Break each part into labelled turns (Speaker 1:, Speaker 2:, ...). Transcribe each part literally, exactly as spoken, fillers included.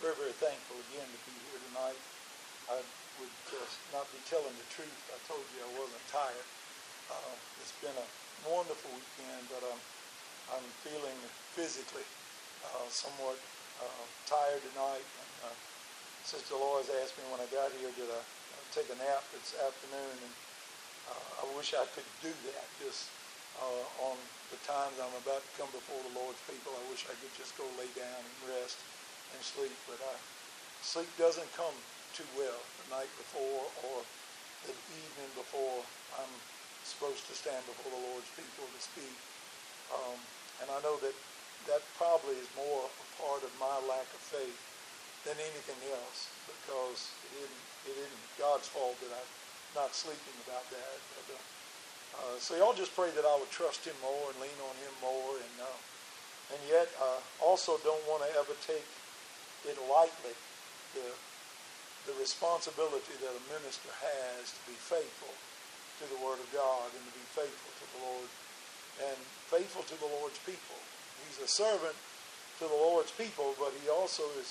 Speaker 1: very, very thankful again to be here tonight. I would just not be telling the truth. I told you I wasn't tired. Uh, it's been a wonderful weekend, but I'm, I'm feeling physically uh, somewhat uh, tired tonight. And, uh, Sister Lois asked me when I got here, did I uh, take a nap this afternoon? And uh, I wish I could do that just uh, on the times I'm about to come before the Lord's people. I wish I could just go lay down and rest and sleep, but uh, sleep doesn't come too well the night before or the evening before I'm supposed to stand before the Lord's people to speak. Um, and I know that that probably is more a part of my lack of faith than anything else, because it isn't, it isn't God's fault that I'm not sleeping about that. But, uh, uh, so y'all just pray that I would trust Him more and lean on Him more, and uh, and yet uh, also don't want to ever take it lightly, the the responsibility that a minister has to be faithful to the Word of God and to be faithful to the Lord and faithful to the Lord's people. He's a servant to the Lord's people, but he also is,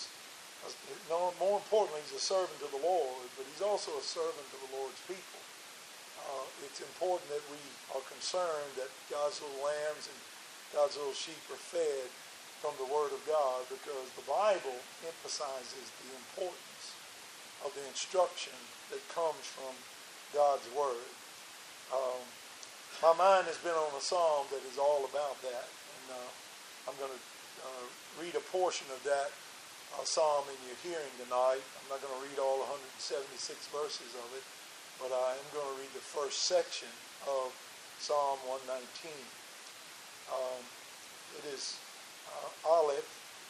Speaker 1: no, more importantly, he's a servant to the Lord, but he's also a servant to the Lord's people. Uh, it's important that we are concerned that God's little lambs and God's little sheep are fed from the Word of God, because the Bible emphasizes the importance of the instruction that comes from God's Word. Um, my mind has been on a psalm that is all about that, and uh, I'm going to uh, read a portion of that uh, psalm in your hearing tonight. I'm not going to read all one hundred seventy-six verses of it, but I am going to read the first section of Psalm one nineteen. Um, it is Uh, Aleph.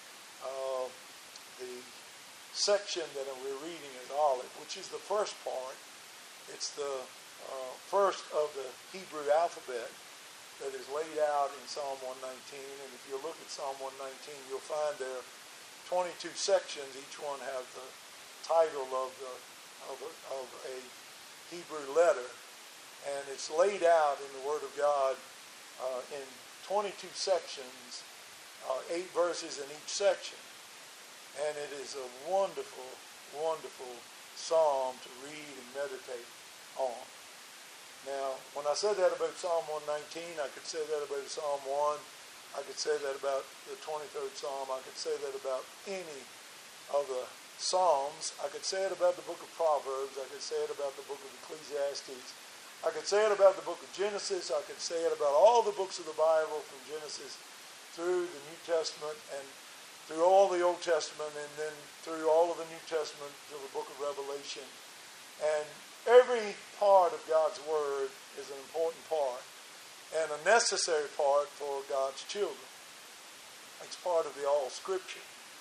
Speaker 1: Uh, the section that we're reading is Aleph, which is the first part. It's the uh, first of the Hebrew alphabet that is laid out in Psalm one nineteen. And if you look at Psalm one nineteen, you'll find there are twenty-two sections. Each one has the title of, the, of, a, of a Hebrew letter. And it's laid out in the Word of God uh, in twenty-two sections, Uh, eight verses in each section. And it is a wonderful, wonderful psalm to read and meditate on. Now, when I said that about Psalm one nineteen, I could say that about Psalm one. I could say that about the twenty-third Psalm. I could say that about any of the Psalms. I could say it about the book of Proverbs. I could say it about the book of Ecclesiastes. I could say it about the book of Genesis. I could say it about all the books of the Bible from Genesis through the New Testament and through all the Old Testament, and then through all of the New Testament to the book of Revelation. And every part of God's Word is an important part and a necessary part for God's children. It's part of the all Scripture.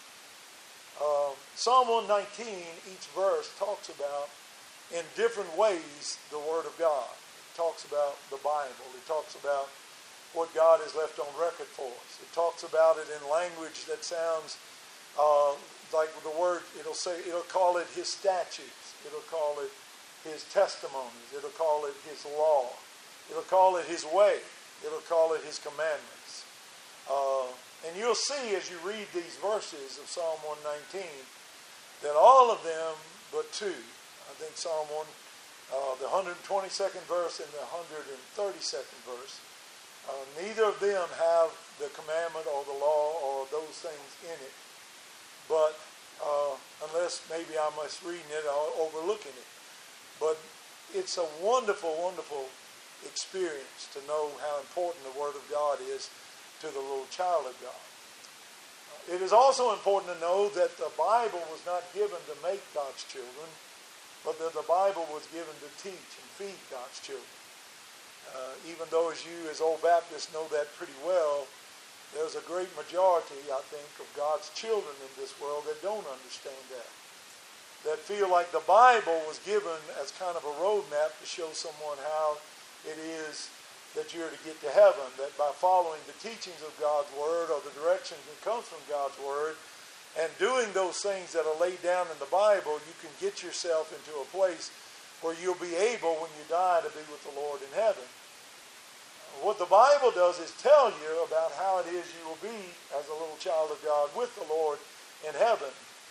Speaker 1: Um, Psalm one nineteen, each verse talks about, in different ways, the Word of God. It talks about the Bible. It talks about what God has left on record for us. It talks about it in language that sounds uh, like the word, it'll say, it'll call it His statutes. It'll call it His testimonies. It'll call it His law. It'll call it His way. It'll call it His commandments. Uh, and you'll see as you read these verses of Psalm one nineteen that all of them but two, I think Psalm one, uh, the one hundred twenty-second verse and the one hundred thirty-second verse, Uh, neither of them have the commandment or the law or those things in it. But uh, unless maybe I'm misreading it or overlooking it. But it's a wonderful, wonderful experience to know how important the Word of God is to the little child of God. Uh, it is also important to know that the Bible was not given to make God's children, but that the Bible was given to teach and feed God's children. Uh, even though as you as old Baptists know that pretty well, there's a great majority, I think, of God's children in this world that don't understand that. That feel like the Bible was given as kind of a roadmap to show someone how it is that you're to get to heaven. That by following the teachings of God's Word or the directions that comes from God's Word and doing those things that are laid down in the Bible, you can get yourself into a place where you'll be able, when you die, to be with the Lord in heaven. What the Bible does is tell you about how it is you will be as a little child of God with the Lord in heaven.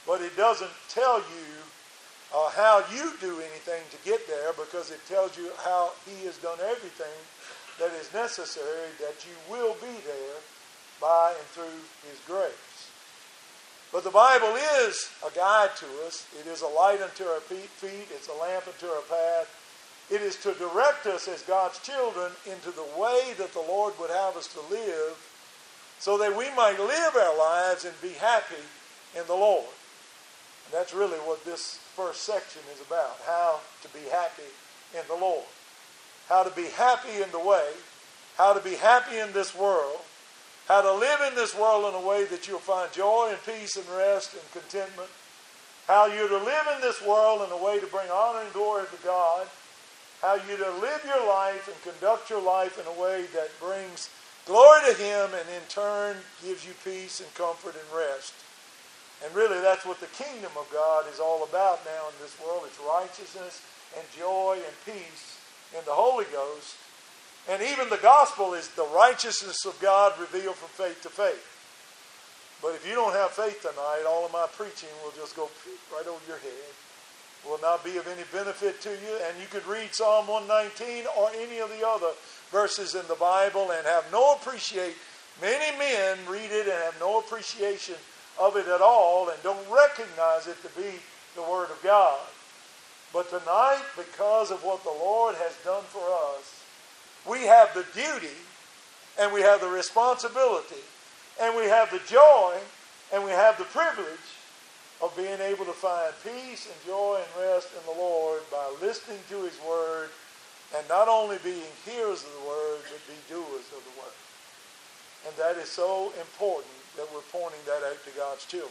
Speaker 1: but it doesn't tell you uh, how you do anything to get there, because it tells you how he has done everything that is necessary that you will be there by and through his grace. But the Bible is a guide to us. It is a light unto our feet. It's a lamp unto our path. It is to direct us as God's children into the way that the Lord would have us to live, so that we might live our lives and be happy in the Lord. And that's really what this first section is about, how to be happy in the Lord. How to be happy in the way, how to be happy in this world, how to live in this world in a way that you'll find joy and peace and rest and contentment, how you're to live in this world in a way to bring honor and glory to God, how you're to live your life and conduct your life in a way that brings glory to him and in turn gives you peace and comfort and rest. And really that's what the kingdom of God is all about now in this world. It's righteousness and joy and peace in the Holy Ghost. And even the gospel is the righteousness of God revealed from faith to faith. But if you don't have faith tonight, all of my preaching will just go right over your head. Will not be of any benefit to you. And you could read Psalm one nineteen or any of the other verses in the Bible and have no appreciate. Many men read it and have no appreciation of it at all and don't recognize it to be the Word of God. But tonight, because of what the Lord has done for us, we have the duty and we have the responsibility and we have the joy and we have the privilege of being able to find peace and joy and rest in the Lord by listening to his word, and not only being hearers of the word, but be doers of the word. And that is so important that we're pointing that out to God's children.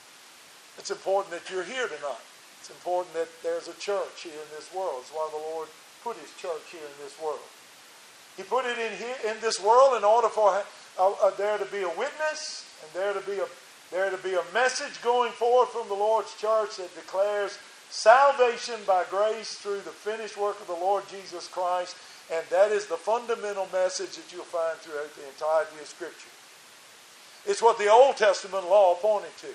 Speaker 1: It's important that you're here tonight. It's important that there's a church here in this world. It's why the Lord put his church here in this world. He put it in here in this world in order for uh, uh, there to be a witness and there to be a there to be a message going forth from the Lord's church that declares salvation by grace through the finished work of the Lord Jesus Christ. And that is the fundamental message that you'll find throughout the entirety of Scripture. It's what the Old Testament law pointed to.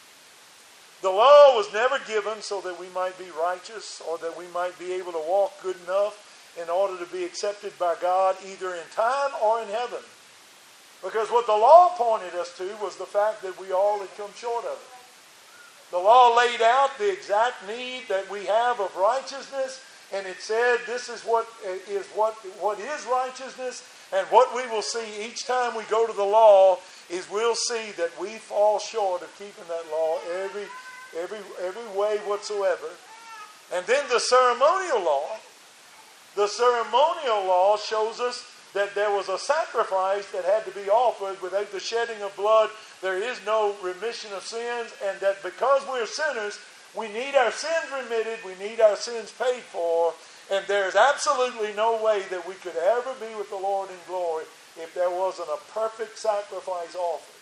Speaker 1: The law was never given so that we might be righteous or that we might be able to walk good enough in order to be accepted by God either in time or in heaven. Because what the law pointed us to was the fact that we all had come short of it. The law laid out the exact need that we have of righteousness, and it said this is what is what what is righteousness, and what we will see each time we go to the law is we'll see that we fall short of keeping that law every every every way whatsoever. And then the ceremonial law, the ceremonial law shows us that there was a sacrifice that had to be offered. Without the shedding of blood, there is no remission of sins, and that because we're sinners, we need our sins remitted, we need our sins paid for, and there's absolutely no way that we could ever be with the Lord in glory if there wasn't a perfect sacrifice offered.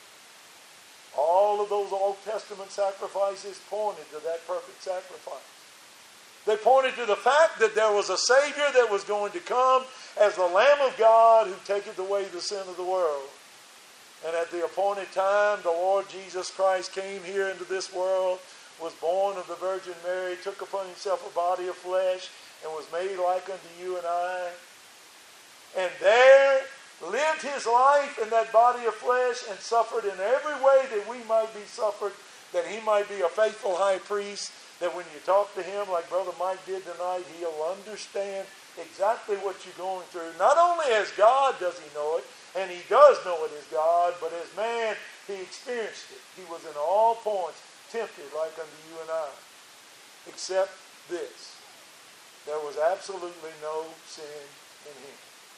Speaker 1: All of those Old Testament sacrifices pointed to that perfect sacrifice. They pointed to the fact that there was a Savior that was going to come as the Lamb of God who taketh away the sin of the world. And at the appointed time, the Lord Jesus Christ came here into this world, was born of the Virgin Mary, took upon himself a body of flesh, and was made like unto you and I. And there lived his life in that body of flesh and suffered in every way that we might be suffered, that he might be a faithful high priest, that when you talk to him like Brother Mike did tonight, he'll understand exactly what you're going through. Not only as God does he know it, and he does know it as God, but as man, he experienced it. He was in all points tempted like unto you and I. Except this. There was absolutely no sin in him.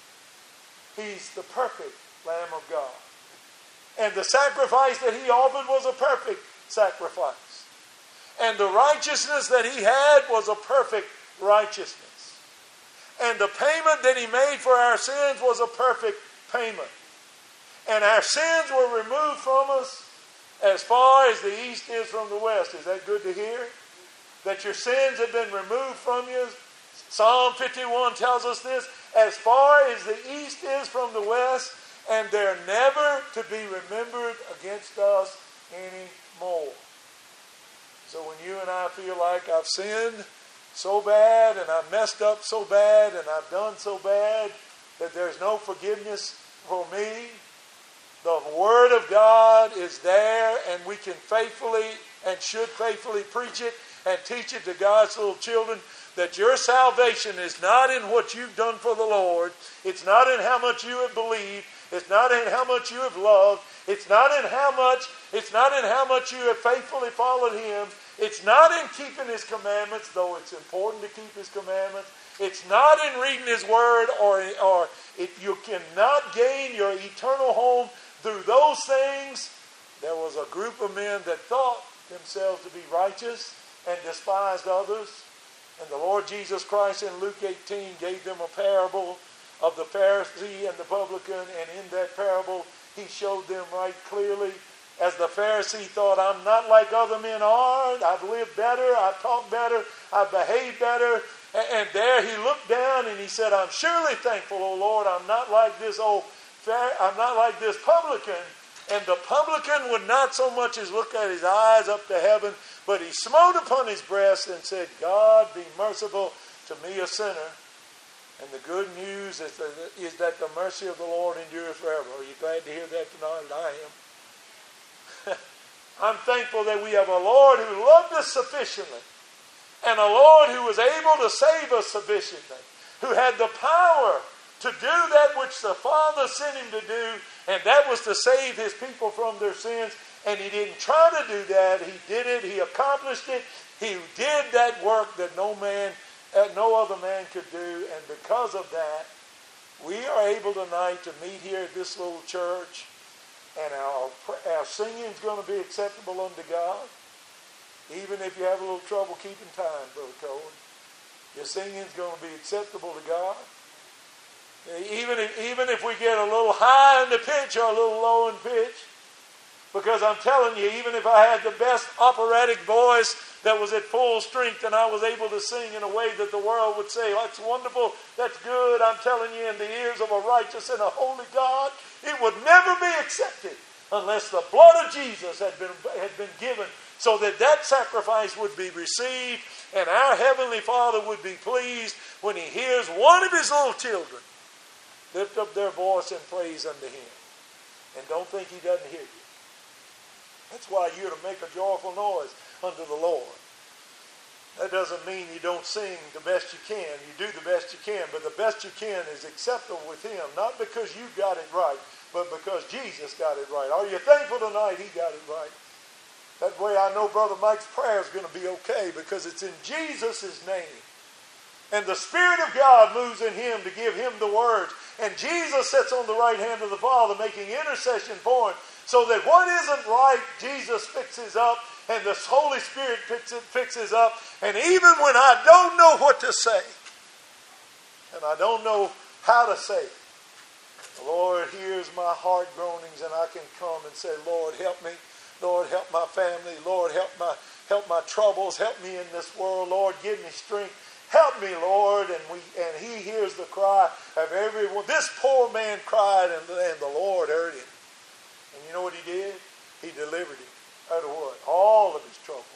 Speaker 1: He's the perfect Lamb of God. And the sacrifice that he offered was a perfect sacrifice. And the righteousness that he had was a perfect righteousness. And the payment that he made for our sins was a perfect payment. And our sins were removed from us as far as the east is from the west. Is that good to hear? That your sins have been removed from you. Psalm fifty-one tells us this. As far as the east is from the west, and they're never to be remembered against us anymore. So when you and I feel like I've sinned so bad and I've messed up so bad and I've done so bad that there's no forgiveness for me, the Word of God is there, and we can faithfully and should faithfully preach it and teach it to God's little children, that your salvation is not in what you've done for the Lord. It's not in how much you have believed. It's not in how much you have loved. It's not in how much, it's not in how much you have faithfully followed Him. It's not in keeping His commandments, though it's important to keep His commandments. It's not in reading His Word, or, or if you cannot gain your eternal home through those things. There was a group of men that thought themselves to be righteous and despised others. And the Lord Jesus Christ in Luke eighteen gave them a parable of the Pharisee and the publican. And in that parable, He showed them right clearly. As the Pharisee thought, I'm not like other men are. I've lived better. I've talked better. I've behaved better. And there He looked down and He said, I'm surely thankful, O Lord, I'm not like this old I'm not like this publican. And the publican would not so much as look at his eyes up to heaven, but he smote upon his breast and said, God, be merciful to me, a sinner. And the good news is that, is that the mercy of the Lord endures forever. Are you glad to hear that tonight? I am. I'm thankful that we have a Lord who loved us sufficiently, and a Lord who was able to save us sufficiently, who had the power to do that which the Father sent Him to do, and that was to save His people from their sins. And He didn't try to do that. He did it. He accomplished it. He did that work that no man, uh, no other man could do. And because of that, we are able tonight to meet here at this little church, and our, our singing is going to be acceptable unto God. Even if you have a little trouble keeping time, Brother Cohen, your singing is going to be acceptable to God. Even if, even if we get a little high in the pitch or a little low in pitch. Because I'm telling you, even if I had the best operatic voice that was at full strength and I was able to sing in a way that the world would say, oh, that's wonderful, that's good, I'm telling you, in the ears of a righteous and a holy God, it would never be accepted unless the blood of Jesus had been, had been given, so that that sacrifice would be received, and our Heavenly Father would be pleased when He hears one of His little children lift up their voice in praise unto Him. And don't think He doesn't hear you. That's why you're to make a joyful noise unto the Lord. That doesn't mean you don't sing the best you can. You do the best you can, but the best you can is acceptable with Him. Not because you got it right, but because Jesus got it right. Are you thankful tonight He got it right? That way I know Brother Mike's prayer is going to be okay, because it's in Jesus' name. And the Spirit of God moves in him to give him the words. And Jesus sits on the right hand of the Father making intercession for him. So that what isn't right, Jesus fixes up. And the Holy Spirit fixes up. And even when I don't know what to say, and I don't know how to say it, the Lord hears my heart groanings, and I can come and say, Lord, help me. Lord, help my family. Lord, help my, help my troubles. Help me in this world. Lord, give me strength. Help me, Lord. And we and He hears the cry of everyone. This poor man cried, and, and the Lord heard him. And you know what He did? He delivered him out of what? All of his troubles.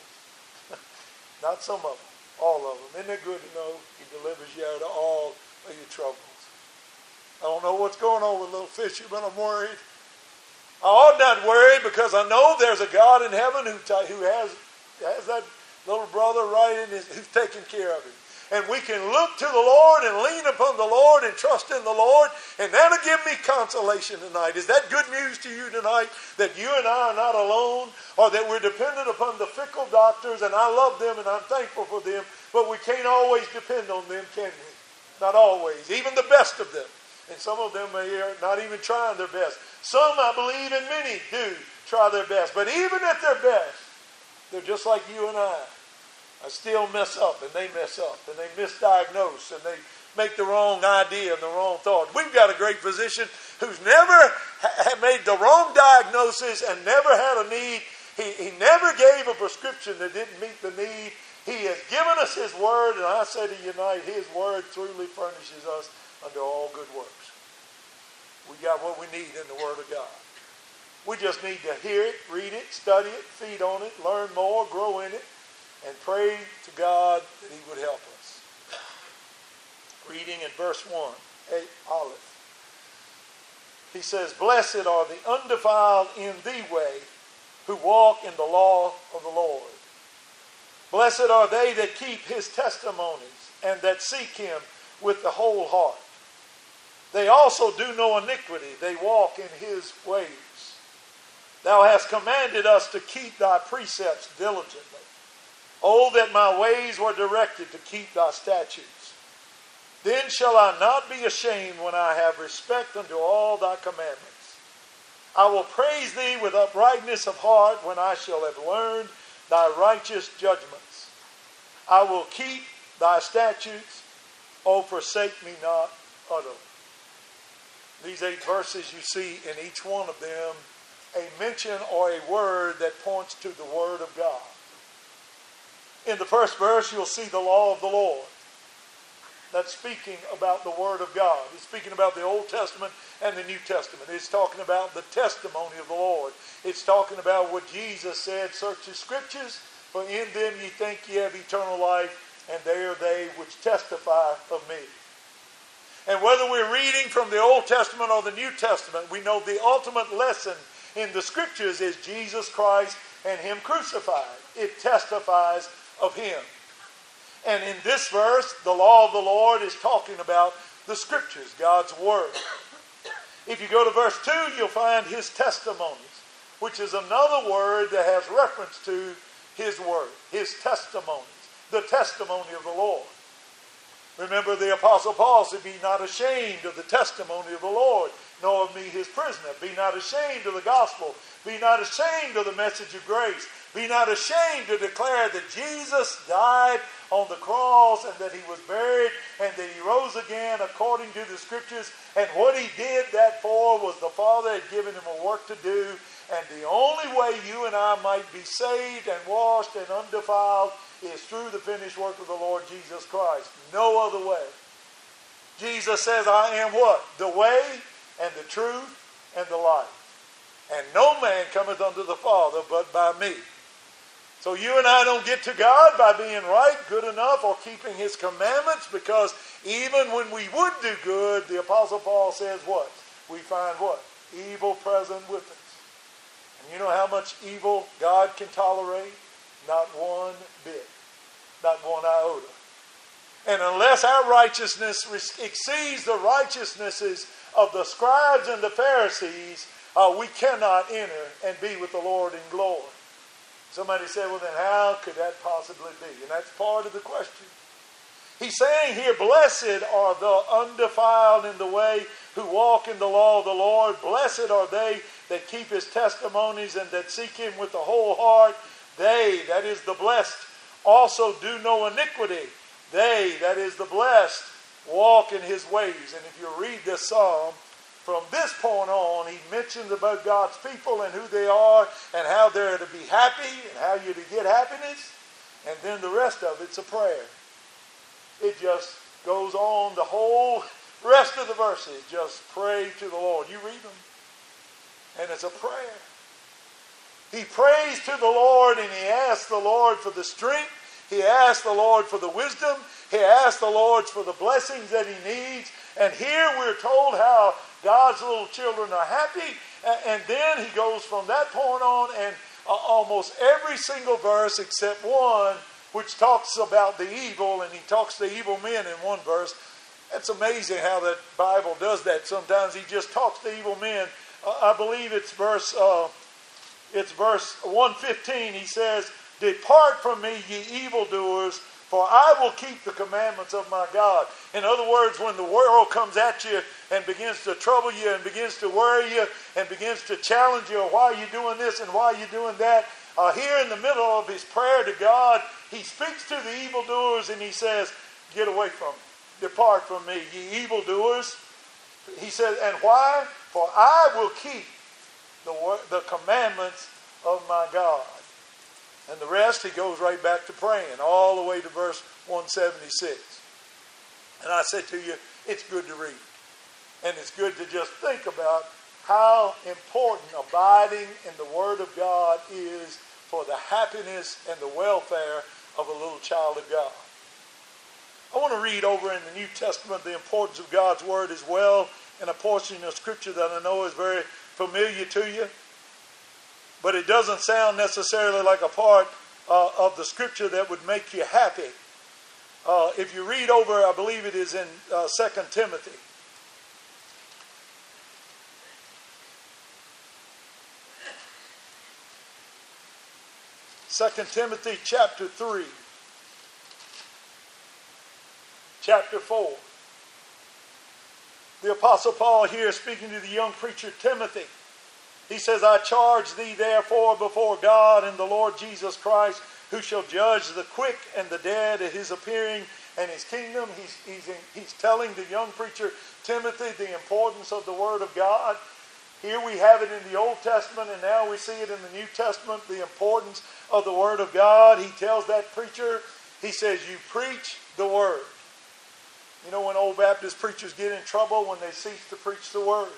Speaker 1: Not some of them. All of them. Isn't it good to know He delivers you out of all of your troubles? I don't know what's going on with little Fisher, but I'm worried. I ought not worry, because I know there's a God in heaven who, t- who has, has that little brother right in his, who's taking care of him. And we can look to the Lord and lean upon the Lord and trust in the Lord. And that'll give me consolation tonight. Is that good news to you tonight? That you and I are not alone, or that we're dependent upon the fickle doctors, and I love them and I'm thankful for them, but we can't always depend on them, can we? Not always. Even the best of them. And some of them are not even trying their best. Some, I believe, and many do try their best. But even at their best, they're just like you and I. I still mess up, and they mess up, and they misdiagnose, and they make the wrong idea and the wrong thought. We've got a great physician who's never ha- made the wrong diagnosis and never had a need. He, he never gave a prescription that didn't meet the need. He has given us His Word, and I say to you tonight, His Word truly furnishes us unto all good works. We got what we need in the Word of God. We just need to hear it, read it, study it, feed on it, learn more, grow in it, and pray to God that he would help us. Reading in verse one, eight, Aleph. He says, "Blessed are the undefiled in the way, who walk in the law of the Lord. Blessed are they that keep his testimonies, and that seek him with the whole heart. They also do no iniquity, they walk in his ways. Thou hast commanded us to keep thy precepts diligently. Oh, that my ways were directed to keep thy statutes. Then shall I not be ashamed when I have respect unto all thy commandments. I will praise thee with uprightness of heart when I shall have learned thy righteous judgments. I will keep thy statutes. O forsake me not utterly." These eight verses, you see in each one of them a mention or a word that points to the Word of God. In the first verse, you'll see the law of the Lord. That's speaking about the Word of God. It's speaking about the Old Testament and the New Testament. It's talking about the testimony of the Lord. It's talking about what Jesus said, "Search the Scriptures, for in them ye think ye have eternal life, and they are they which testify of me." And whether we're reading from the Old Testament or the New Testament, we know the ultimate lesson in the Scriptures is Jesus Christ and him crucified. It testifies of him. And in this verse, the law of the Lord is talking about the Scriptures, God's Word. If you go to verse two, you'll find his testimonies, which is another word that has reference to his Word, his testimonies, the testimony of the Lord. Remember, the Apostle Paul said, "Be not ashamed of the testimony of the Lord, nor of me his prisoner. Be not ashamed of the gospel. Be not ashamed of the message of grace. Be not ashamed to declare that Jesus died on the cross, and that he was buried, and that he rose again according to the Scriptures. And what he did that for was the Father had given him a work to do. And the only way you and I might be saved and washed and undefiled is through the finished work of the Lord Jesus Christ. No other way." Jesus says, "I am" what? "The way and the truth and the life. And no man cometh unto the Father but by me." So you and I don't get to God by being right, good enough, or keeping his commandments, because even when we would do good, the Apostle Paul says what? We find what? Evil present with us. And you know how much evil God can tolerate? Not one bit. Not one iota. And unless our righteousness exceeds the righteousnesses of the scribes and the Pharisees, uh, we cannot enter and be with the Lord in glory. Somebody said, "Well, then how could that possibly be?" And that's part of the question. He's saying here, "Blessed are the undefiled in the way, who walk in the law of the Lord. Blessed are they that keep his testimonies, and that seek him with the whole heart. They," that is the blessed, "also do no iniquity. They," that is the blessed, "walk in his ways." And if you read this psalm, from this point on, he mentions about God's people and who they are, and how they're to be happy, and how you're to get happiness. And then the rest of it's a prayer. It just goes on, the whole rest of the verses, just pray to the Lord. You read them, and it's a prayer. He prays to the Lord, and he asks the Lord for the strength. He asks the Lord for the wisdom. He asks the Lord for the blessings that he needs. And here we're told how God's little children are happy. And then he goes from that point on, and almost every single verse except one, which talks about the evil, and he talks to evil men in one verse. It's amazing how that Bible does that. Sometimes he just talks to evil men. I believe it's verse uh, it's verse one fifteen. He says, "Depart from me, ye evildoers, for I will keep the commandments of my God." In other words, when the world comes at you and begins to trouble you and begins to worry you and begins to challenge you, why are you doing this and why are you doing that? Uh, here in the middle of his prayer to God, he speaks to the evildoers and he says, "Get away from me. Depart from me, ye evildoers." He says, and why? "For I will keep the, the commandments of my God." And the rest, he goes right back to praying, all the way to verse one seventy-six. And I said to you, it's good to read. And it's good to just think about how important abiding in the Word of God is for the happiness and the welfare of a little child of God. I want to read over in the New Testament the importance of God's Word as well, in a portion of Scripture that I know is very familiar to you. But it doesn't sound necessarily like a part uh, of the Scripture that would make you happy. Uh, if you read over, I believe it is in uh, Second Timothy. Second Timothy chapter three. Chapter four. The Apostle Paul here speaking to the young preacher Timothy. He says, I charge thee therefore before God and the Lord Jesus Christ, who shall judge the quick and the dead at his appearing and his kingdom. He's, he's, in, he's telling the young preacher Timothy the importance of the Word of God. Here we have it in the Old Testament, and now we see it in the New Testament, the importance of the Word of God. He tells that preacher, he says, you preach the Word. You know when old Baptist preachers get in trouble? When they cease to preach the Word.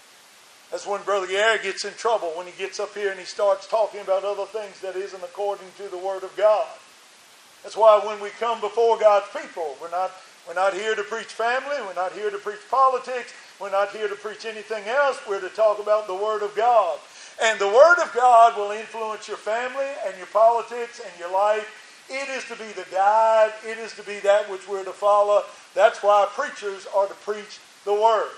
Speaker 1: That's when Brother Gary gets in trouble, when he gets up here and he starts talking about other things that isn't according to the Word of God. That's why when we come before God's people, we're not, we're not here to preach family, we're not here to preach politics, we're not here to preach anything else. We're to talk about the Word of God. And the Word of God will influence your family and your politics and your life. It is to be the guide. It is to be that which we're to follow. That's why preachers are to preach the Word.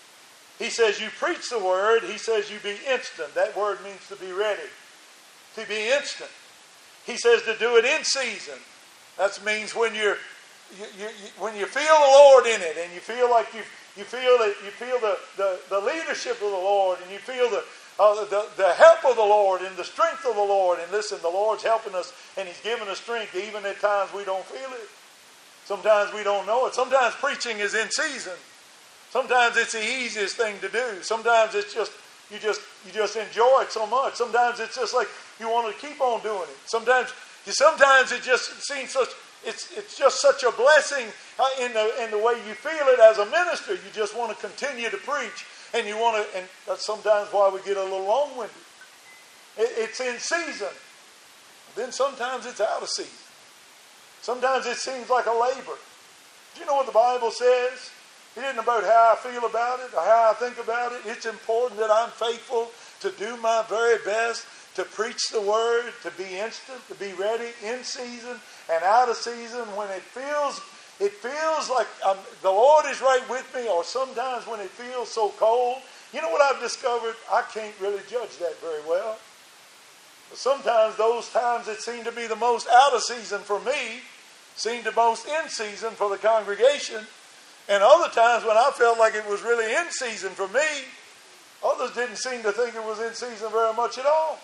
Speaker 1: He says you preach the Word. He says you be instant. That word means to be ready. To be instant. He says to do it in season. That means when you're you, you, you, when you feel the Lord in it, and you feel like you you feel that you feel the, the, the leadership of the Lord, and you feel the, uh, the the help of the Lord and the strength of the Lord. And listen, the Lord's helping us, and He's giving us strength even at times we don't feel it. Sometimes we don't know it. Sometimes preaching is in season. Sometimes it's the easiest thing to do. Sometimes it's just you just you just enjoy it so much. Sometimes it's just like you want to keep on doing it. Sometimes sometimes it just seems such it's it's just such a blessing in the in the way you feel it as a minister. You just want to continue to preach, and you want to. And that's sometimes why we get a little long-winded. It, it's in season. Then sometimes it's out of season. Sometimes it seems like a labor. Do you know what the Bible says? It isn't about how I feel about it or how I think about it. It's important that I'm faithful to do my very best to preach the Word, to be instant, to be ready in season and out of season when it feels it feels like I'm, the Lord is right with me, or sometimes when it feels so cold. You know what I've discovered? I can't really judge that very well. But sometimes those times that seem to be the most out of season for me seem the most in season for the congregation. And other times when I felt like it was really in season for me, others didn't seem to think it was in season very much at all.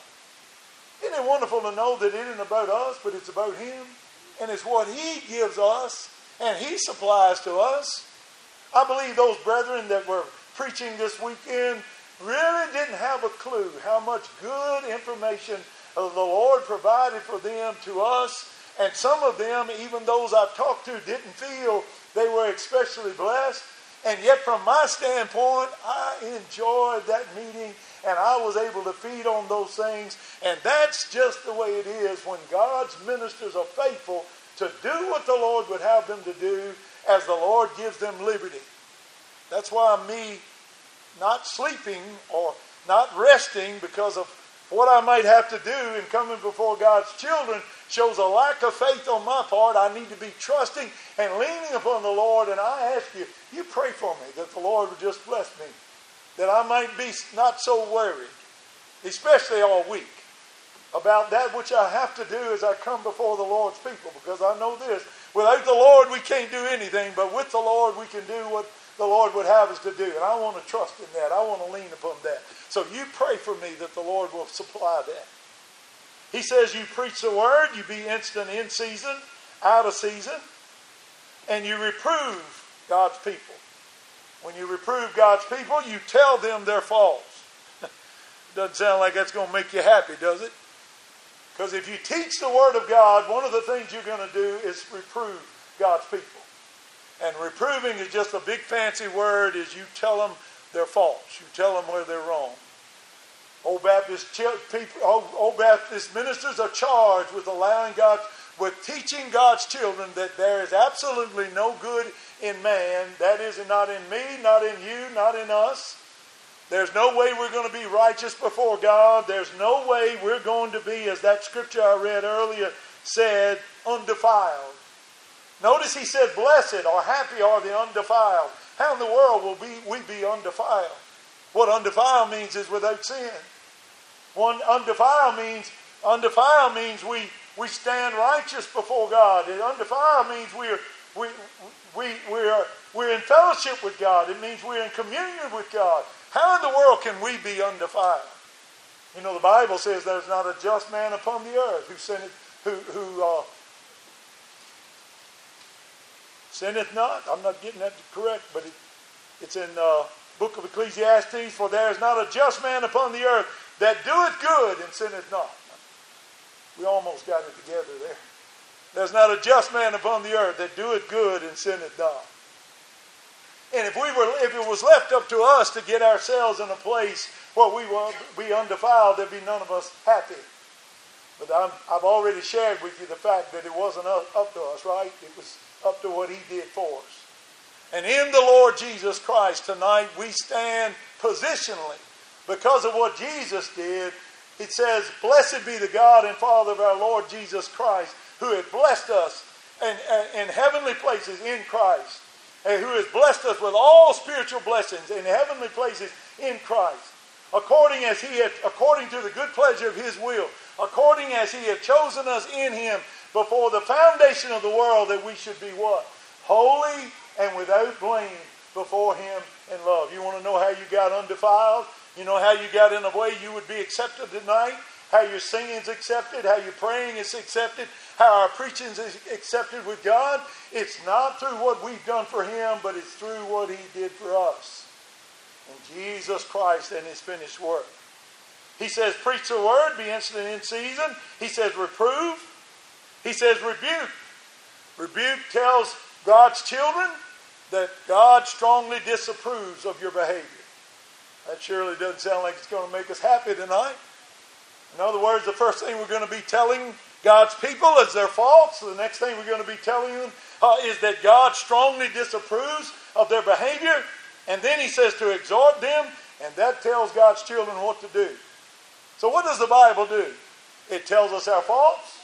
Speaker 1: Isn't it wonderful to know that it isn't about us, but it's about Him? And it's what He gives us and He supplies to us. I believe those brethren that were preaching this weekend really didn't have a clue how much good information the Lord provided for them to us. And some of them, even those I've talked to, didn't feel they were especially blessed. And yet from my standpoint, I enjoyed that meeting and I was able to feed on those things. And that's just the way it is when God's ministers are faithful to do what the Lord would have them to do as the Lord gives them liberty. That's why me not sleeping or not resting because of what I might have to do in coming before God's children shows a lack of faith on my part. I need to be trusting and leaning upon the Lord. And I ask you, you pray for me that the Lord would just bless me, that I might be not so worried, especially all week, about that which I have to do as I come before the Lord's people. Because I know this, without the Lord we can't do anything, but with the Lord we can do what the Lord would have us to do. And I want to trust in that. I want to lean upon that. So you pray for me that the Lord will supply that. He says you preach the Word, you be instant in season, out of season, and you reprove God's people. When you reprove God's people, you tell them their faults. Doesn't sound like that's going to make you happy, does it? Because if you teach the Word of God, one of the things you're going to do is reprove God's people. And reproving is just a big fancy word, is you tell them their faults. You tell them where they're wrong. Old Baptist people, old, old Baptist ministers are charged with allowing God's with teaching God's children that there is absolutely no good in man. That is not in me, not in you, not in us. There's no way we're going to be righteous before God. There's no way we're going to be, as that scripture I read earlier said, undefiled. Notice he said, blessed or happy are the undefiled. How in the world will be, we be undefiled? What undefiled means is without sin. One undefiled means undefiled means we, we stand righteous before God. And undefiled means we're we we we're we're in fellowship with God. It means we're in communion with God. How in the world can we be undefiled? You know, the Bible says there's not a just man upon the earth who sinneth who who uh, sinneth not. I'm not getting that correct, but it, it's in uh, book of Ecclesiastes. For there is not a just man upon the earth that doeth good and sinneth not. We almost got it together there. There's not a just man upon the earth that doeth good and sinneth not. And if we were, if it was left up to us to get ourselves in a place where we will be undefiled, there'd be none of us happy. But I'm, I've already shared with you the fact that it wasn't up, up to us, right? It was up to what he did for us. And in the Lord Jesus Christ tonight, we stand positionally because of what Jesus did. It says, blessed be the God and Father of our Lord Jesus Christ, who has blessed us in, in heavenly places in Christ, and who has blessed us with all spiritual blessings in heavenly places in Christ, according as he had, according to the good pleasure of his will, according as he had chosen us in him before the foundation of the world, that we should be what? Holy and without blame before him in love. You want to know how you got undefiled? You know how you got in a way you would be accepted tonight? How your singing is accepted? How your praying is accepted? How our preaching is accepted with God? It's not through what we've done for him, but it's through what he did for us. In Jesus Christ and his finished work. He says, preach the word, be instant in season. He says, reprove. He says, rebuke. Rebuke tells God's children that God strongly disapproves of your behavior. That surely doesn't sound like it's going to make us happy tonight. In other words, the first thing we're going to be telling God's people is their faults. The next thing we're going to be telling them uh, is that God strongly disapproves of their behavior. And then he says to exhort them, and that tells God's children what to do. So what does the Bible do? It tells us our faults.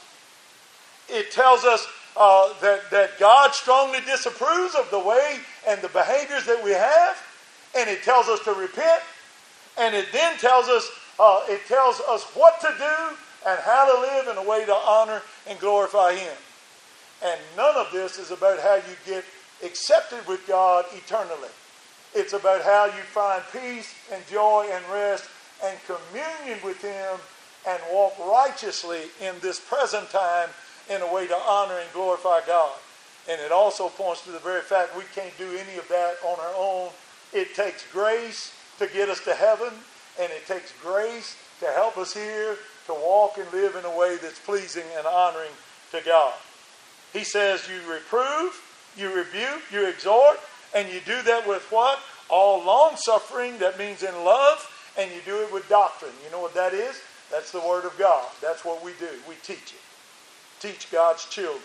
Speaker 1: It tells us uh, that, that God strongly disapproves of the way and the behaviors that we have. And it tells us to repent. And it then tells us, uh, it tells us what to do and how to live in a way to honor and glorify him. And none of this is about how you get accepted with God eternally. It's about how you find peace and joy and rest and communion with him and walk righteously in this present time in a way to honor and glorify God. And it also points to the very fact we can't do any of that on our own. It takes grace to get us to heaven, and it takes grace to help us here to walk and live in a way that's pleasing and honoring to God. He says you reprove, you rebuke, you exhort, and you do that with what? All long-suffering, that means in love, and you do it with doctrine. You know what that is? That's the Word of God. That's what we do. We teach it. Teach God's children.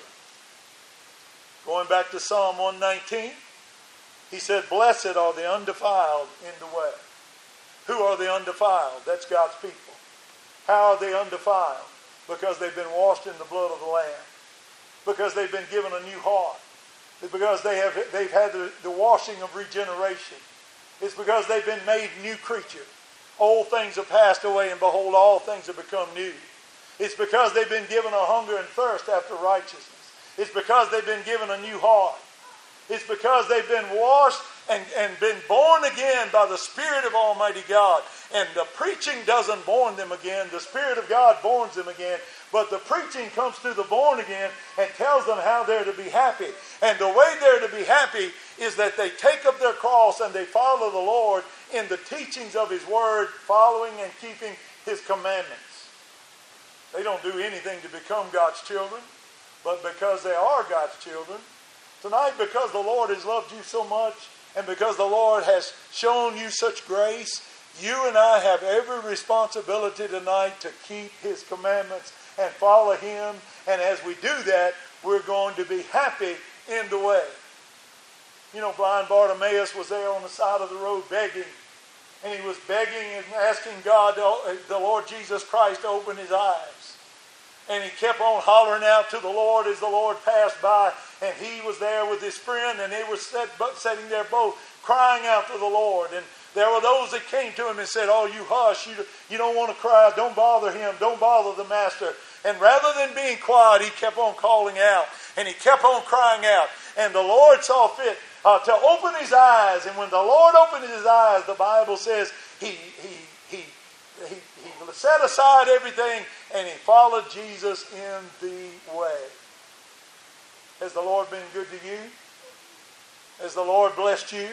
Speaker 1: Going back to Psalm one nineteen, he said, blessed are the undefiled in the way. Who are the undefiled? That's God's people. How are they undefiled? Because they've been washed in the blood of the Lamb. Because they've been given a new heart. It's because they have, they've had the, the washing of regeneration. It's because they've been made new creatures. Old things have passed away, and behold, all things have become new. It's because they've been given a hunger and thirst after righteousness. It's because they've been given a new heart. It's because they've been washed and, and been born again by the Spirit of Almighty God. And the preaching doesn't born them again. The Spirit of God borns them again. But the preaching comes through the born again and tells them how they're to be happy. And the way they're to be happy is that they take up their cross and they follow the Lord in the teachings of his word, following and keeping his commandments. They don't do anything to become God's children, but because they are God's children. Tonight, because the Lord has loved you so much, and because the Lord has shown you such grace, you and I have every responsibility tonight to keep his commandments and follow Him. And as we do that, we're going to be happy in the way. You know, blind Bartimaeus was there on the side of the road begging. And he was begging and asking God, to, the Lord Jesus Christ, to open his eyes. And he kept on hollering out to the Lord as the Lord passed by. And he was there with his friend, and they were set, sitting there both crying out to the Lord. And there were those that came to him and said, oh, you hush, you, you don't want to cry, don't bother him, don't bother the master. And rather than being quiet, he kept on calling out, and he kept on crying out. And the Lord saw fit uh, to open his eyes. And when the Lord opened his eyes, the Bible says he, he, he, he, he set aside everything and he followed Jesus in the way. Has the Lord been good to you? Has the Lord blessed you?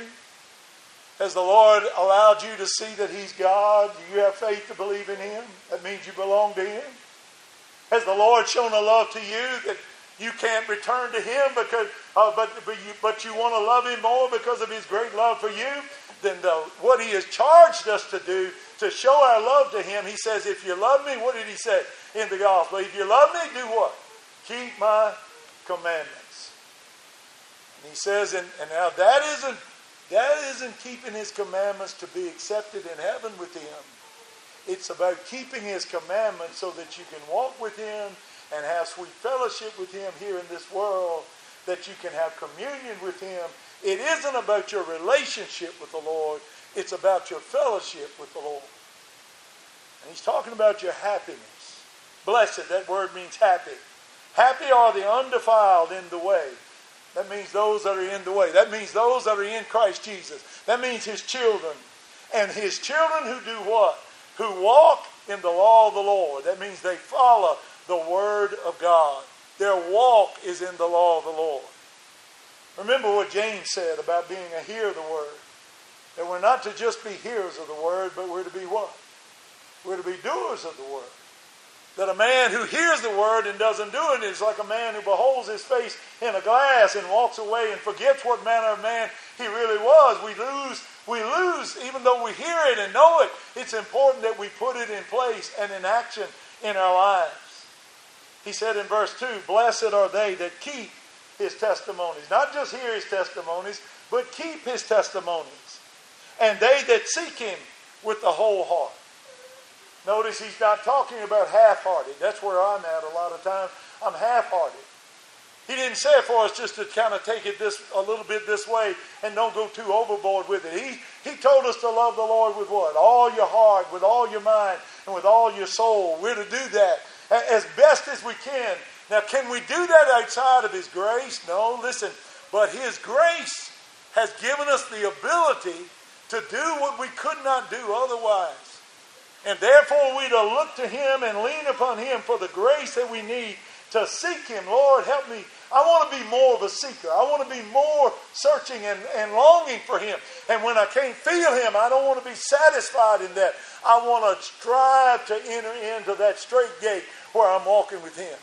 Speaker 1: Has the Lord allowed you to see that He's God? Do you have faith to believe in Him? That means you belong to Him. Has the Lord shown a love to you that you can't return to Him because, uh, but but you, but you want to love Him more because of His great love for you? Then the, what He has charged us to do to show our love to Him, He says, if you love me, what did He say in the gospel? If you love me, do what? Keep my commandments. And He says, and, and now that isn't that isn't keeping His commandments to be accepted in heaven with Him. It's about keeping His commandments so that you can walk with Him and have sweet fellowship with Him here in this world, that you can have communion with Him. It isn't about your relationship with the Lord. It's about your fellowship with the Lord. And He's talking about your happiness. Blessed, that word means happy. Happy are the undefiled in the way. That means those that are in the way. That means those that are in Christ Jesus. That means His children. And His children who do what? Who walk in the law of the Lord. That means they follow the Word of God. Their walk is in the law of the Lord. Remember what James said about being a hearer of the Word. That we're not to just be hearers of the Word, but we're to be what? We're to be doers of the Word. That a man who hears the Word and doesn't do it is like a man who beholds his face in a glass and walks away and forgets what manner of man he really was. We lose, we lose, even though we hear it and know it. It's important that we put it in place and in action in our lives. He said in verse two, blessed are they that keep His testimonies. Not just hear His testimonies, but keep His testimonies. And they that seek Him with the whole heart. Notice He's not talking about half-hearted. That's where I'm at a lot of times. I'm half-hearted. He didn't say it for us just to kind of take it this a little bit this way and don't go too overboard with it. He, he told us to love the Lord with what? All your heart, with all your mind, and with all your soul. We're to do that as best as we can. Now, can we do that outside of His grace? No, listen. But His grace has given us the ability to do what we could not do otherwise. And therefore we to look to Him and lean upon Him for the grace that we need to seek Him. Lord, help me. I want to be more of a seeker. I want to be more searching and, and longing for Him. And when I can't feel Him, I don't want to be satisfied in that. I want to strive to enter into that straight gate where I'm walking with Him.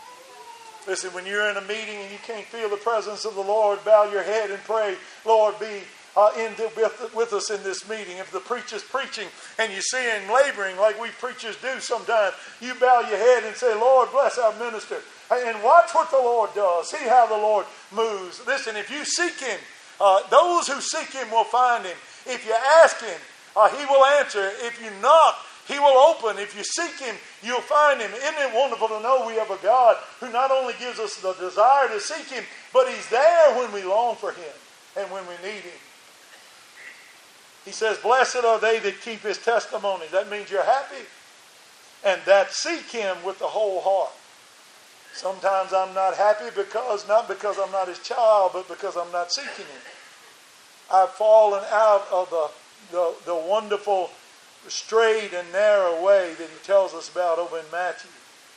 Speaker 1: Listen, when you're in a meeting and you can't feel the presence of the Lord, bow your head and pray, Lord, be Uh, in the, with, with us in this meeting. If the preacher's preaching and you see him laboring like we preachers do sometimes, you bow your head and say, Lord, bless our minister. And watch what the Lord does. See how the Lord moves. Listen, if you seek Him, uh, those who seek Him will find Him. If you ask Him, uh, He will answer. If you knock, He will open. If you seek Him, you'll find Him. Isn't it wonderful to know we have a God who not only gives us the desire to seek Him, but He's there when we long for Him and when we need Him. He says, blessed are they that keep His testimonies. That means you're happy. And that seek Him with the whole heart. Sometimes I'm not happy because, not because I'm not His child, but because I'm not seeking Him. I've fallen out of the, the, the wonderful straight and narrow way that He tells us about over in Matthew.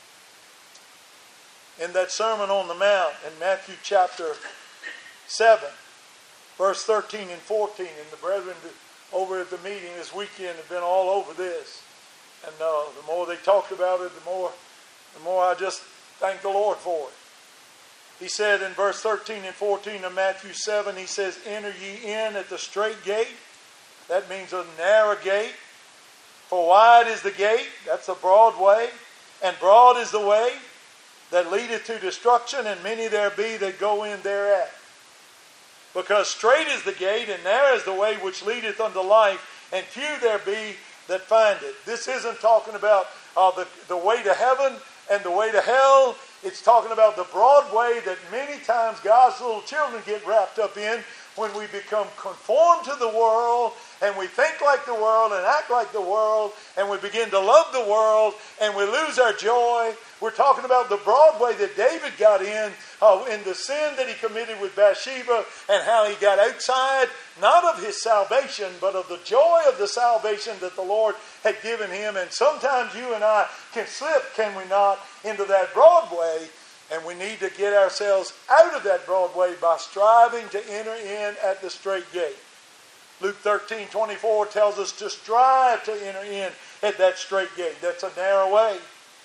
Speaker 1: In that Sermon on the Mount, in Matthew chapter seven, verse thirteen and fourteen, and the brethren over at the meeting this weekend have been all over this. And uh, the more they talked about it, the more, the more I just thank the Lord for it. He said in verse thirteen and fourteen of Matthew seven, He says, enter ye in at the straight gate. That means a narrow gate. For wide is the gate, that's a broad way, And broad is the way that leadeth to destruction, and many there be that go in thereat. Because straight is the gate, and narrow is the way which leadeth unto life, and few there be that find it. This isn't talking about uh, the, the way to heaven and the way to hell. It's talking about the broad way that many times God's little children get wrapped up in when we become conformed to the world, and we think like the world and act like the world, and we begin to love the world, and we lose our joy. We're talking about the broad way that David got in, uh, in the sin that he committed with Bathsheba, and how he got outside, not of his salvation, but of the joy of the salvation that the Lord had given him. And sometimes you and I can slip, can we not, into that broad way, and we need to get ourselves out of that broad way by striving to enter in at the straight gate. Luke thirteen twenty-four tells us to strive to enter in at that straight gate. That's a narrow way.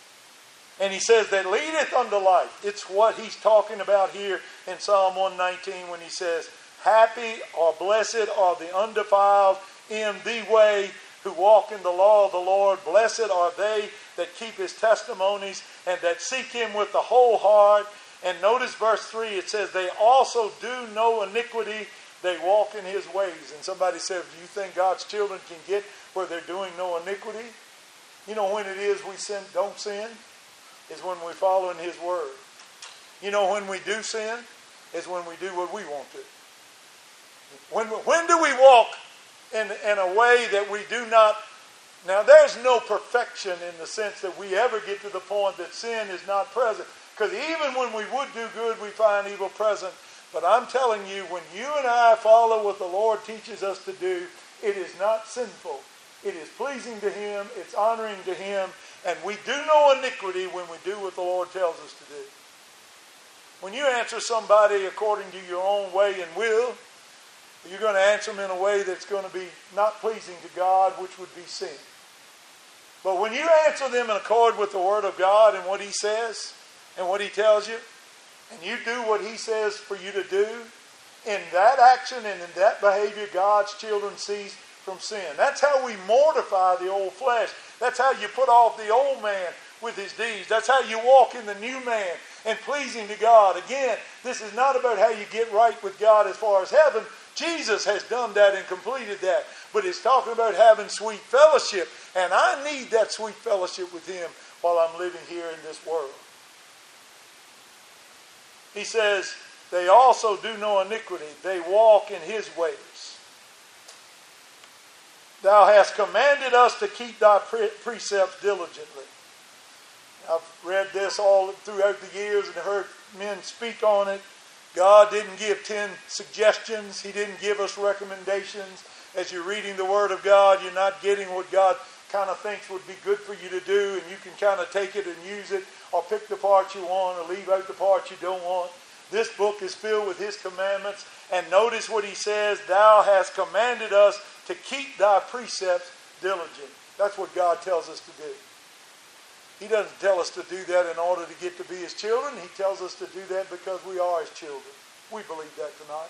Speaker 1: And he says that leadeth unto life. It's what he's talking about here in Psalm one nineteen when he says, happy or blessed are the undefiled in the way who walk in the law of the Lord. Blessed are they that keep his testimonies and that seek him with the whole heart. And notice verse three, it says, they also do no iniquity, they walk in his ways. And somebody said, do you think God's children can get where they're doing no iniquity? You know when it is we sin, don't sin? Is when we follow in his word. You know when we do sin? Is when we do what we want to. When, when do we walk in, in a way that we do not... Now there's no perfection in the sense that we ever get to the point that sin is not present. Because even when we would do good, we find evil present. But I'm telling you, when you and I follow what the Lord teaches us to do, it is not sinful. It is pleasing to him. It's honoring to him. And we do no iniquity when we do what the Lord tells us to do. When you answer somebody according to your own way and will, you're going to answer them in a way that's going to be not pleasing to God, which would be sin. But when you answer them in accord with the Word of God and what he says and what he tells you, and you do what he says for you to do, in that action and in that behavior, God's children cease from sin. That's how we mortify the old flesh. That's how you put off the old man with his deeds. That's how you walk in the new man and pleasing to God. Again, this is not about how you get right with God as far as heaven. Jesus has done that and completed that. But it's talking about having sweet fellowship. And I need that sweet fellowship with him while I'm living here in this world. He says, they also do no iniquity. They walk in his ways. Thou hast commanded us to keep thy pre- precepts diligently. I've read this all throughout the years and heard men speak on it. God didn't give ten suggestions. He didn't give us recommendations. As you're reading the Word of God, you're not getting what God kind of thinks would be good for you to do, and you can kind of take it and use it, or pick the parts you want, or leave out the parts you don't want. This book is filled with his commandments. And notice what he says, thou hast commanded us to keep thy precepts diligent. That's what God tells us to do. He doesn't tell us to do that in order to get to be his children. He tells us to do that because we are his children. We believe that tonight.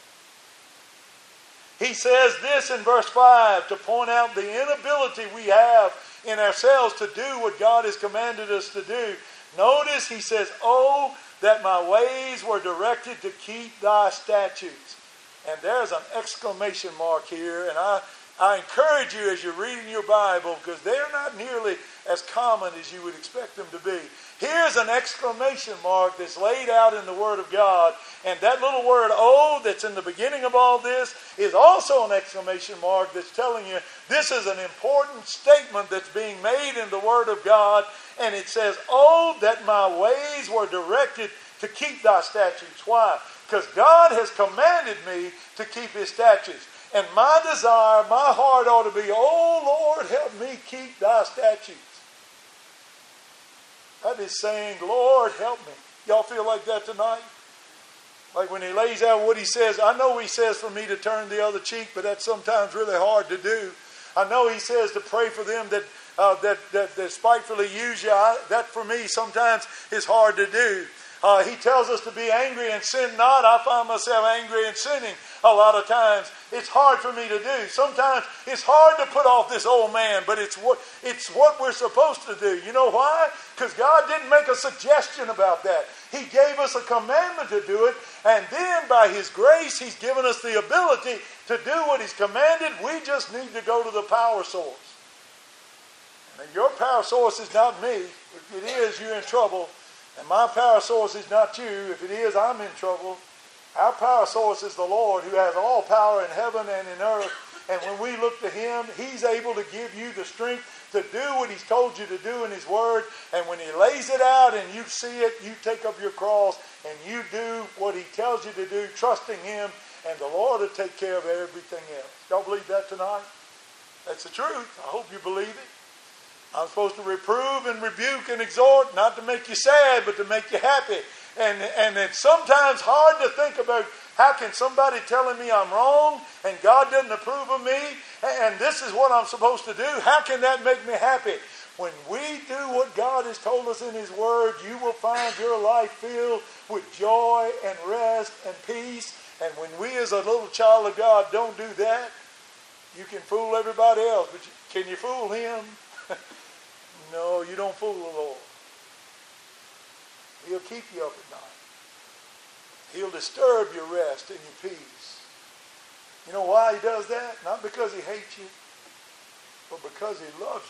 Speaker 1: He says this in verse five to point out the inability we have in ourselves to do what God has commanded us to do. Notice he says, oh, that my ways were directed to keep thy statutes. And there's an exclamation mark here. And I, I encourage you as you're reading your Bible, because they're not nearly as common as you would expect them to be. Here's an exclamation mark that's laid out in the Word of God. And that little word, oh, that's in the beginning of all this, is also an exclamation mark that's telling you this is an important statement that's being made in the Word of God. And it says, oh, that my ways were directed to keep thy statutes. Why? Because God has commanded me to keep his statutes. And my desire, my heart ought to be, oh, Lord, help me keep thy statutes. That is saying, Lord, help me. Y'all feel like that tonight? Like when he lays out what he says. I know he says for me to turn the other cheek, but that's sometimes really hard to do. I know he says to pray for them that uh, that, that that spitefully use you. I, that for me sometimes is hard to do. Uh, he tells us to be angry and sin not. I find myself angry and sinning a lot of times. It's hard for me to do. Sometimes it's hard to put off this old man, but it's what, it's what we're supposed to do. You know why? Because God didn't make a suggestion about that. He gave us a commandment to do it, and then by His grace, He's given us the ability to do what He's commanded. We just need to go to the power source. And your power source is not me. If it is, you're in trouble. And my power source is not you. If it is, I'm in trouble. Our power source is the Lord, who has all power in heaven and in earth. And when we look to Him, He's able to give you the strength to do what He's told you to do in His Word. And when He lays it out and you see it, you take up your cross and you do what He tells you to do, trusting Him, and the Lord will take care of everything else. Y'all believe that tonight? That's the truth. I hope you believe it. I'm supposed to reprove and rebuke and exhort, not to make you sad, but to make you happy. And, and it's sometimes hard to think about, how can somebody telling me I'm wrong and God doesn't approve of me and this is what I'm supposed to do? How can that make me happy? When we do what God has told us in His Word, you will find your life filled with joy and rest and peace. And when we as a little child of God don't do that, you can fool everybody else, but you, can you fool Him? No, you don't fool the Lord. He'll keep you up at night. He'll disturb your rest and your peace. You know why He does that? Not because He hates you, but because He loves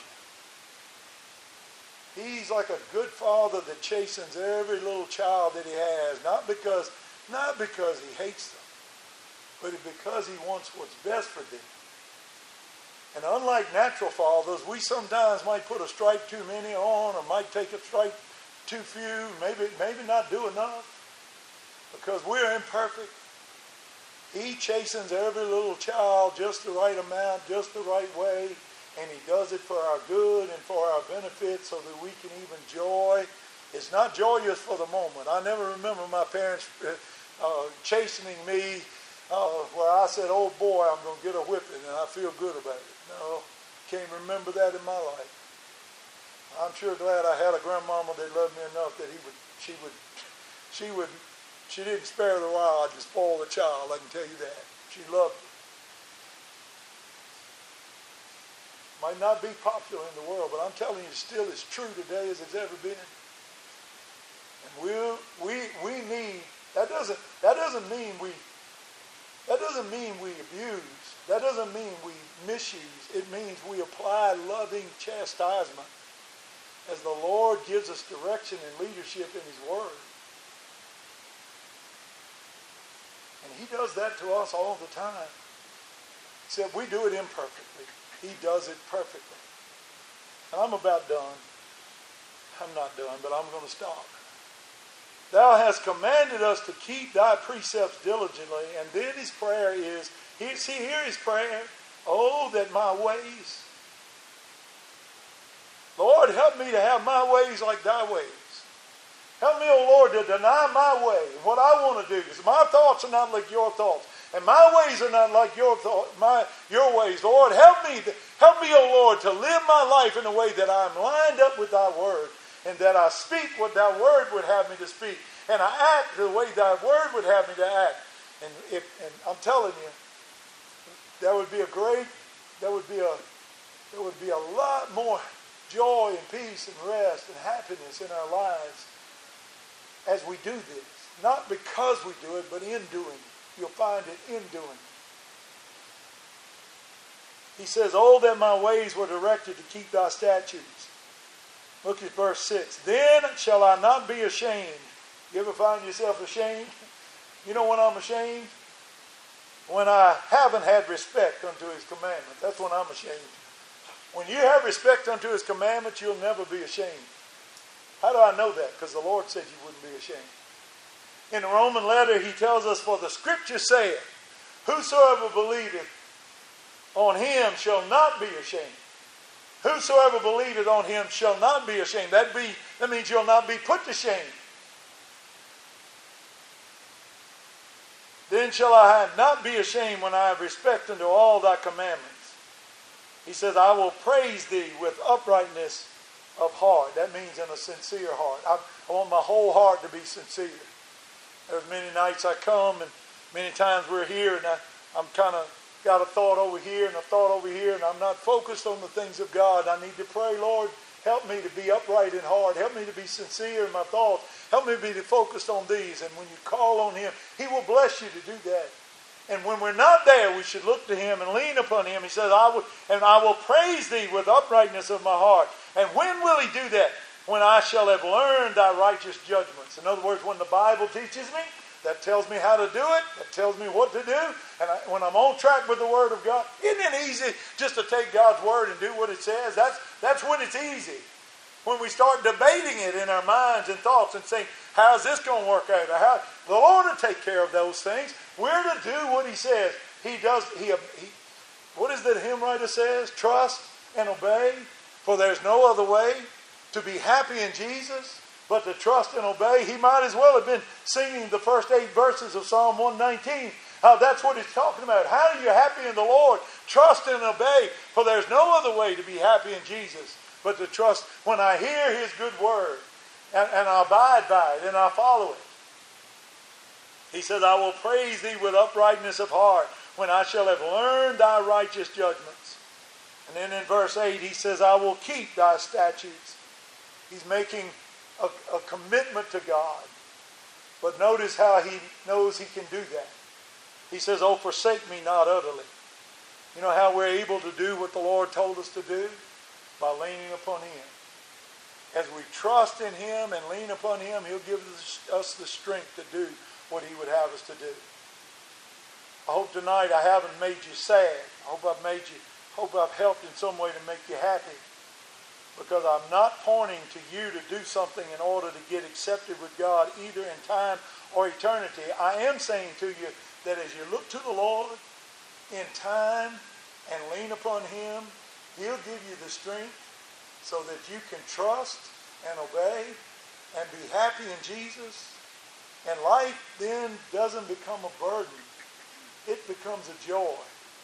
Speaker 1: you. He's like a good father that chastens every little child that He has, not because, not because He hates them, but because He wants what's best for them. And unlike natural fathers, we sometimes might put a stripe too many on, or might take a stripe too few, maybe, maybe not do enough, because we're imperfect. He chastens every little child just the right amount, just the right way, and He does it for our good and for our benefit so that we can even enjoy. It's not joyous for the moment. I never remember my parents uh, chastening me uh, where I said, oh boy, I'm going to get a whipping, and I feel good about it. No, can't remember that in my life. I'm sure glad I had a grandmama that loved me enough that he would, she would, she would, she didn't spare the rod to spoil the child. I can tell you that. She loved it. Might not be popular in the world, but I'm telling you, still as true today as it's ever been. And we, we, we need. That doesn't. That doesn't mean we. That doesn't mean we abuse. That doesn't mean we misuse. It means we apply loving chastisement as the Lord gives us direction and leadership in His Word. And He does that to us all the time. Except we do it imperfectly. He does it perfectly. And I'm about done. I'm not done, but I'm going to stop. Thou hast commanded us to keep Thy precepts diligently. And then his prayer is, see here his prayer, oh, that my ways, Lord, help me to have my ways like Thy ways. Help me, oh Lord, to deny my way, what I want to do. Because my thoughts are not like your thoughts. And my ways are not like your thought, my your ways. Lord, help me, help me, oh Lord, to live my life in a way that I'm lined up with Thy Word. And that I speak what Thy Word would have me to speak. And I act the way Thy Word would have me to act. And if, and I'm telling you, that would be a great, that would be a, there would be a lot more joy and peace and rest and happiness in our lives as we do this. Not because we do it, but in doing it. You'll find it in doing it. He says, oh, that my ways were directed to keep Thy statutes. Look at verse six. Then shall I not be ashamed. You ever find yourself ashamed? You know when I'm ashamed? When I haven't had respect unto His commandments. That's when I'm ashamed. When you have respect unto His commandments, you'll never be ashamed. How do I know that? Because the Lord said you wouldn't be ashamed. In the Roman letter, he tells us, for the Scripture saith, whosoever believeth on Him shall not be ashamed. Whosoever believeth on Him shall not be ashamed. That, be, that means you'll not be put to shame. Then shall I not be ashamed when I have respect unto all Thy commandments. He says, I will praise Thee with uprightness of heart. That means in a sincere heart. I, I want my whole heart to be sincere. There's many nights I come and many times we're here and I, I'm kind of got a thought over here and a thought over here and I'm not focused on the things of God. I need to pray, Lord, help me to be upright in heart. Help me to be sincere in my thoughts. Help me to be focused on these. And when you call on Him, He will bless you to do that. And when we're not there, we should look to Him and lean upon Him. He says, I will, and I will praise Thee with uprightness of my heart. And when will He do that? When I shall have learned Thy righteous judgments. In other words, when the Bible teaches me, that tells me how to do it. That tells me what to do. And I, when I'm on track with the Word of God, isn't it easy just to take God's Word and do what it says? That's, that's when it's easy. When we start debating it in our minds and thoughts and saying, how's this going to work out? Or how, the Lord will take care of those things. We're to do what He says. He does. He, he what is that hymn writer says? Trust and obey. For there's no other way to be happy in Jesus but to trust and obey. He might as well have been singing the first eight verses of Psalm one nineteen. How that's what he's talking about. How are you happy in the Lord? Trust and obey. For there's no other way to be happy in Jesus but to trust when I hear His good word and, and I abide by it and I follow it. He says, I will praise Thee with uprightness of heart when I shall have learned Thy righteous judgments. And then in verse eight he says, I will keep Thy statutes. He's making a, a commitment to God. But notice how he knows he can do that. He says, oh, forsake me not utterly. You know how we're able to do what the Lord told us to do? By leaning upon Him. As we trust in Him and lean upon Him, He'll give us the strength to do what He would have us to do. I hope tonight I haven't made you sad. I hope I've made you, hope I've helped in some way to make you happy. Because I'm not pointing to you to do something in order to get accepted with God either in time or eternity. I am saying to you that as you look to the Lord in time and lean upon Him, He'll give you the strength so that you can trust and obey and be happy in Jesus. And life then doesn't become a burden. It becomes a joy.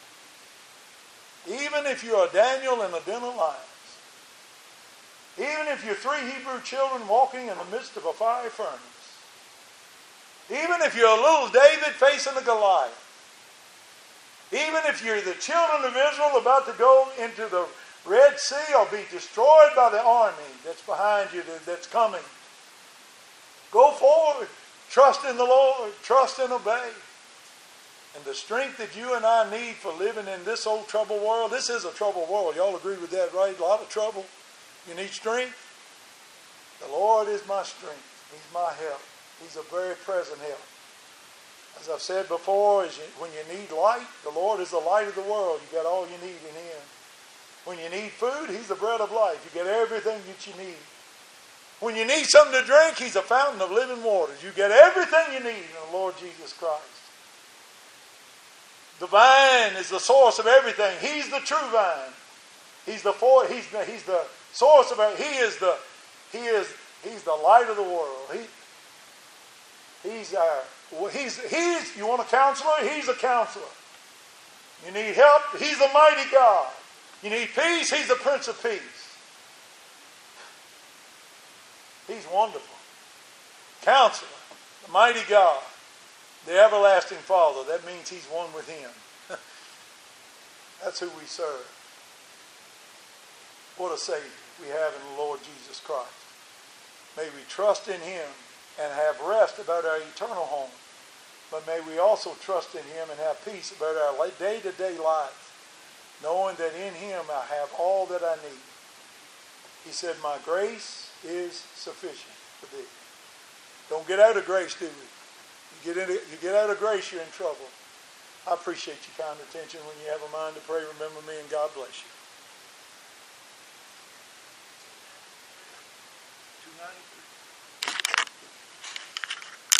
Speaker 1: Even if you're a Daniel in a den of lions, even if you're three Hebrew children walking in the midst of a fiery furnace, even if you're a little David facing a Goliath, even if you're the children of Israel about to go into the Red Sea or be destroyed by the army that's behind you, that's coming, go forward. Trust in the Lord. Trust and obey. And the strength that you and I need for living in this old troubled world, this is a troubled world. Y'all agree with that, right? A lot of trouble. You need strength. The Lord is my strength. He's my help. He's a very present help. As I've said before, as you, when you need light, the Lord is the light of the world. You got all you need in Him. When you need food, He's the bread of life. You get everything that you need. When you need something to drink, He's a fountain of living waters. You get everything you need in the Lord Jesus Christ. The vine is the source of everything. He's the true vine. He's the for, he's the, he's the source of it. He is the he is he's the light of the world. He he's our he's he's you want a counselor? He's a counselor. You need help? He's the mighty God. You need peace? He's the Prince of Peace. He's wonderful. Counselor, the mighty God, the everlasting Father. That means He's one with Him. That's who we serve. What a Savior we have in the Lord Jesus Christ. May we trust in Him and have rest about our eternal home. But may we also trust in Him and have peace about our day-to-day life, knowing that in Him I have all that I need. He said, my grace is sufficient for thee. Don't get out of grace, do we? You get, into, you get out of grace, you're in trouble. I appreciate your kind attention. When you have a mind to pray, remember me, and God bless you. two ninety-three